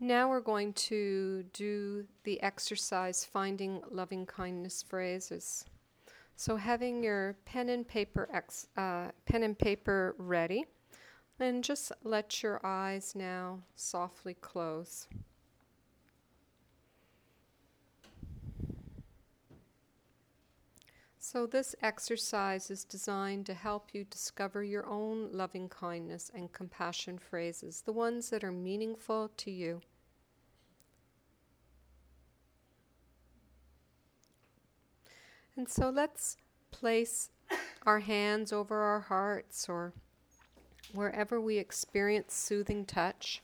Now we're going to do the exercise finding loving kindness phrases. So having your pen and paper ready, and just let your eyes now softly close. So this exercise is designed to help you discover your own loving kindness and compassion phrases, the ones that are meaningful to you. And so let's place our hands over our hearts or wherever we experience soothing touch.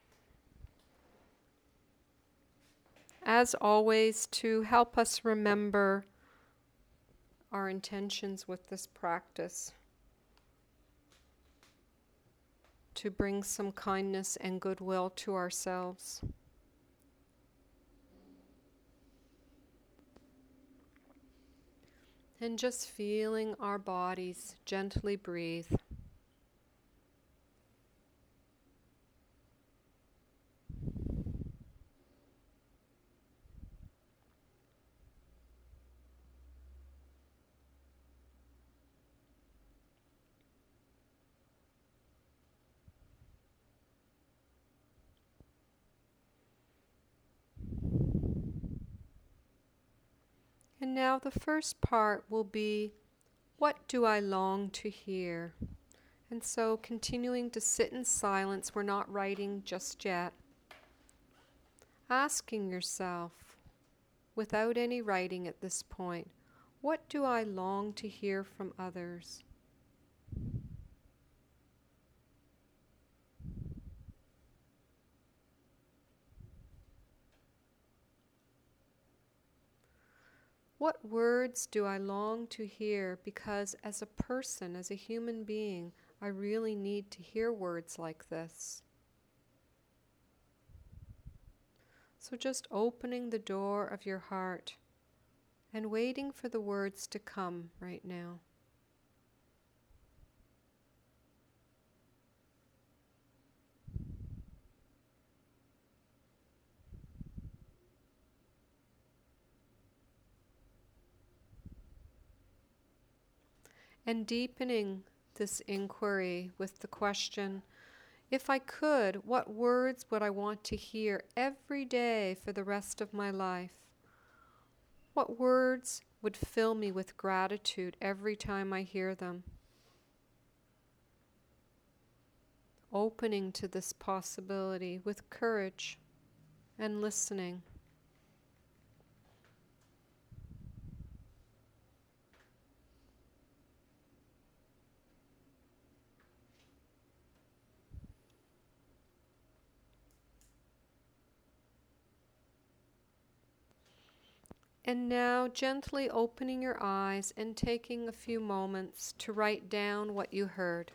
As always, to help us remember our intentions with this practice, to bring some kindness and goodwill to ourselves. And just feeling our bodies gently breathe. And now the first part will be, what do I long to hear? And so continuing to sit in silence, we're not writing just yet. Asking yourself, without any writing at this point, what do I long to hear from others? What words do I long to hear because as a person, as a human being, I really need to hear words like this? So just opening the door of your heart and waiting for the words to come right now. And deepening this inquiry with the question, if I could, what words would I want to hear every day for the rest of my life? What words would fill me with gratitude every time I hear them? Opening to this possibility with courage and listening. And now gently opening your eyes and taking a few moments to write down what you heard.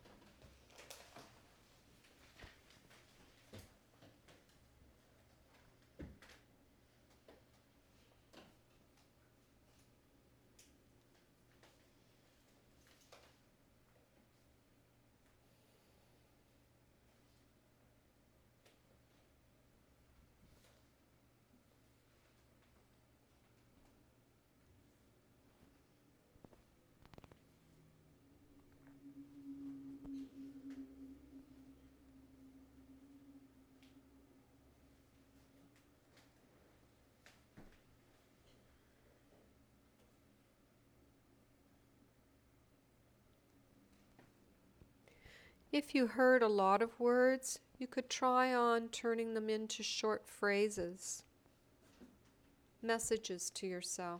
If you heard a lot of words, you could try on turning them into short phrases, messages to yourself.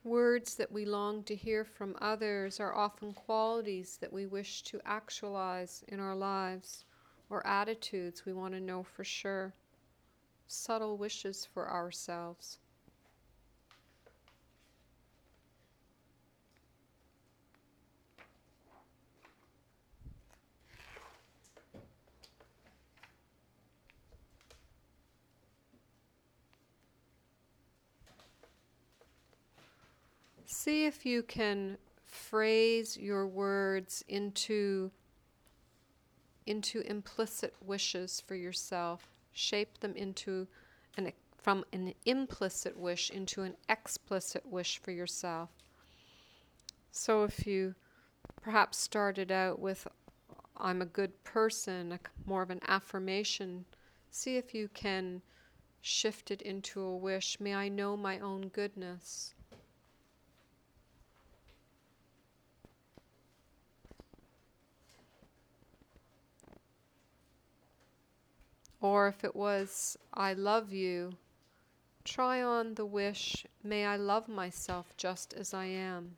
Words that we long to hear from others are often qualities that we wish to actualize in our lives, or attitudes we want to know for sure. Subtle wishes for ourselves. See if you can phrase your words into implicit wishes for yourself. Shape them from an implicit wish into an explicit wish for yourself. So if you perhaps started out with, I'm a good person, more of an affirmation, see if you can shift it into a wish. May I know my own goodness. Or if it was, I love you, try on the wish, may I love myself just as I am.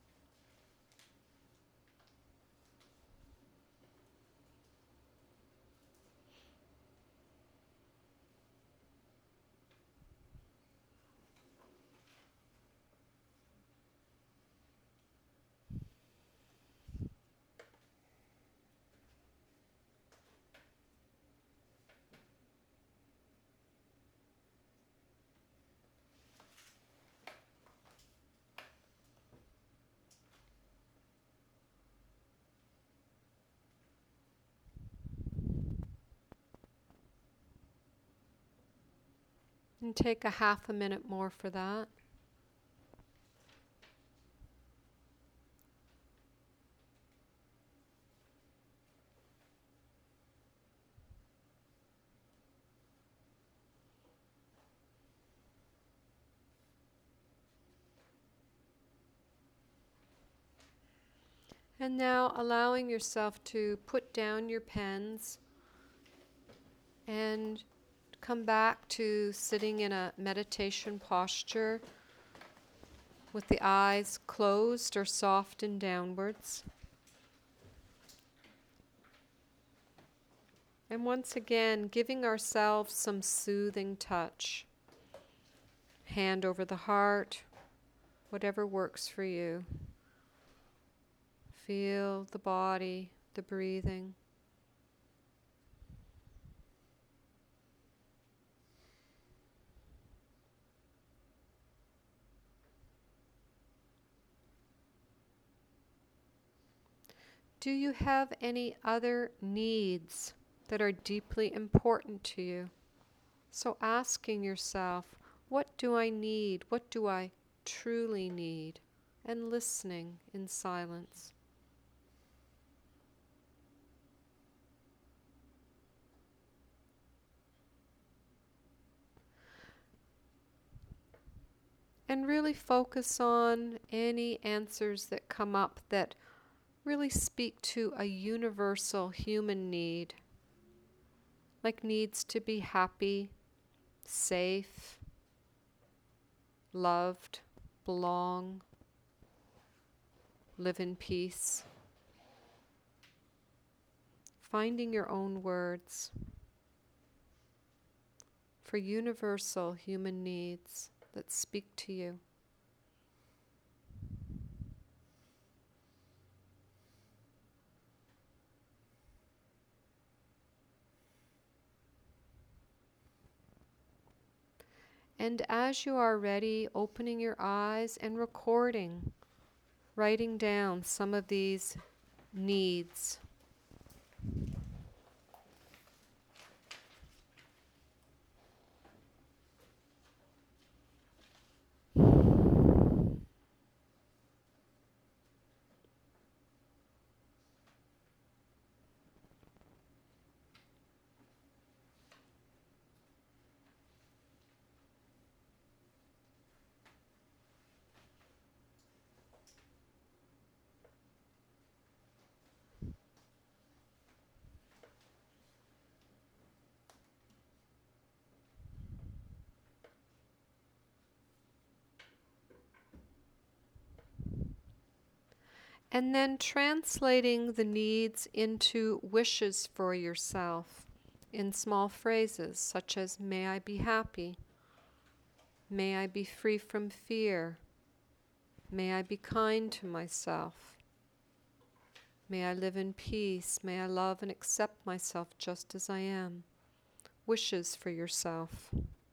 And take a half a minute more for that. And now allowing yourself to put down your pens and come back to sitting in a meditation posture with the eyes closed or softened downwards. And once again, giving ourselves some soothing touch. Hand over the heart, whatever works for you. Feel the body, the breathing. Do you have any other needs that are deeply important to you? So asking yourself, what do I need? What do I truly need? And listening in silence. And really focus on any answers that come up that really speak to a universal human need, like needs to be happy, safe, loved, belong, live in peace. Finding your own words for universal human needs that speak to you. And as you are ready, opening your eyes and recording, writing down some of these needs. And then translating the needs into wishes for yourself in small phrases such as, may I be happy, may I be free from fear, may I be kind to myself, may I live in peace, may I love and accept myself just as I am. Wishes for yourself.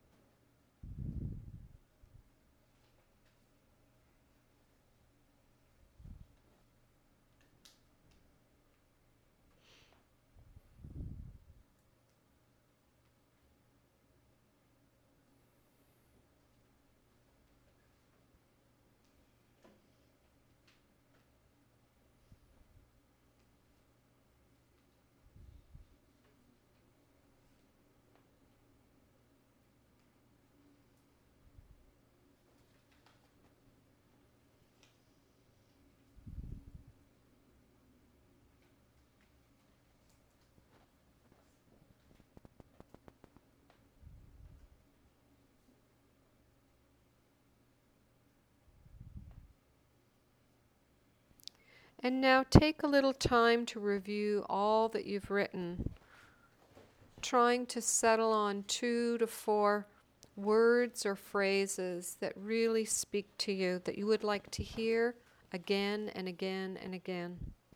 And now take a little time to review all that you've written, trying to settle on 2 to 4 words or phrases that really speak to you, that you would like to hear again and again and again.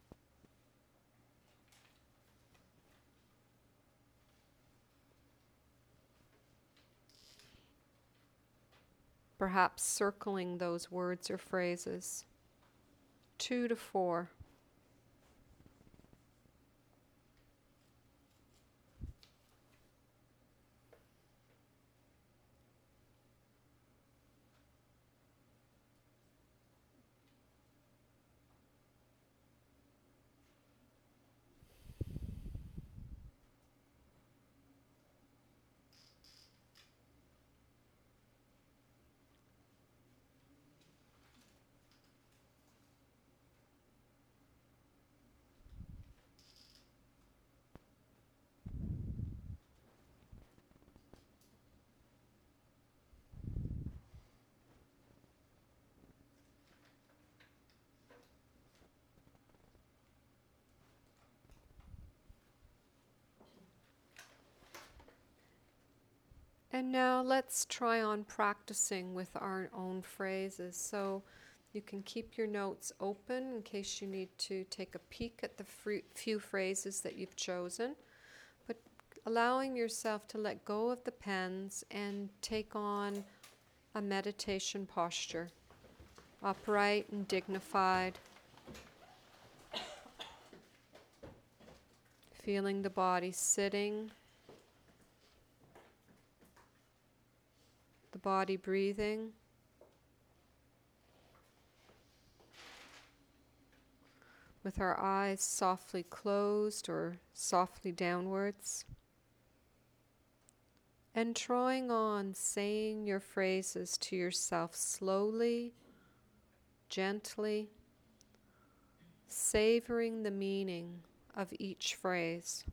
Perhaps circling those words or phrases. 2 to 4. And now let's try on practicing with our own phrases. So you can keep your notes open in case you need to take a peek at the few phrases that you've chosen, but allowing yourself to let go of the pens and take on a meditation posture, upright and dignified, feeling the body sitting, the body breathing, with our eyes softly closed or softly downwards, and trying on saying your phrases to yourself slowly, gently, savoring the meaning of each phrase,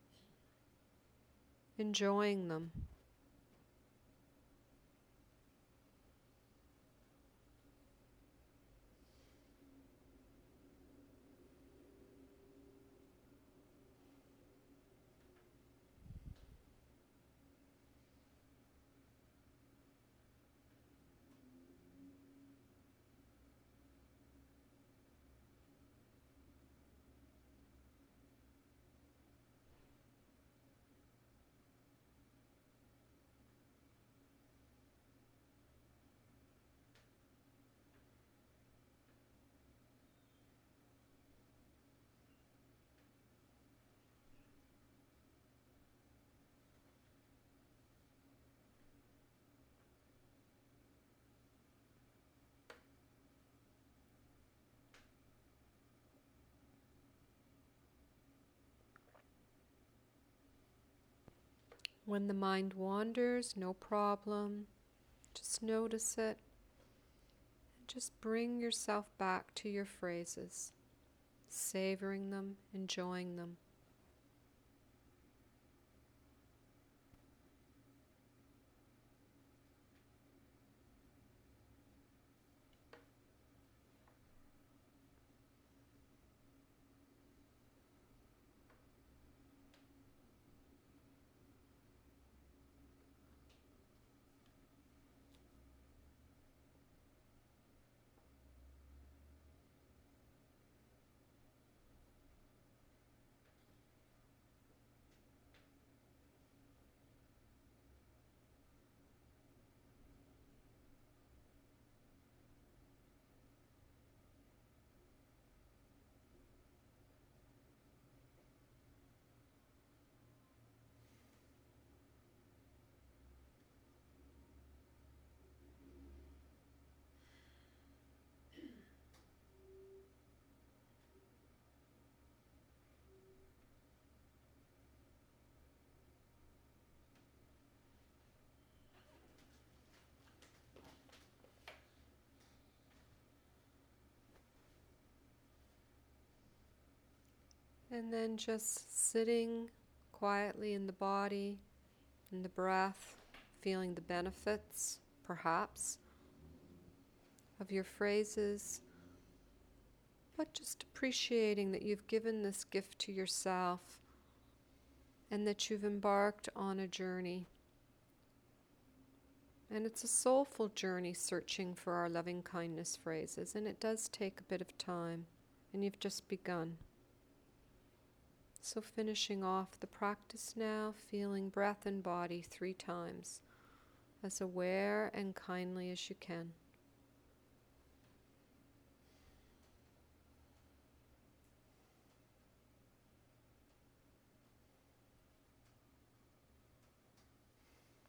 enjoying them. When the mind wanders, no problem. Just notice it. Just bring yourself back to your phrases, savoring them, enjoying them. And then just sitting quietly in the body, in the breath, feeling the benefits, perhaps, of your phrases, but just appreciating that you've given this gift to yourself and that you've embarked on a journey. And it's a soulful journey searching for our loving kindness phrases, and it does take a bit of time, and you've just begun. So finishing off the practice now, feeling breath and body 3 times, as aware and kindly as you can.